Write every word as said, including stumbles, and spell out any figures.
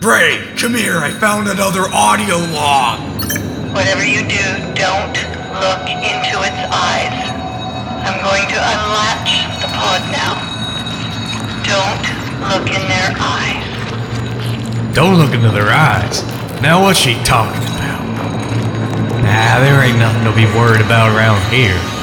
Bray, come here, I found another audio log. Whatever you do, don't look into its eyes. I'm going to unlatch the pod now. Don't look in their eyes. Don't look into their eyes? Now what's she talking about? Nah, there ain't nothing to be worried about around here.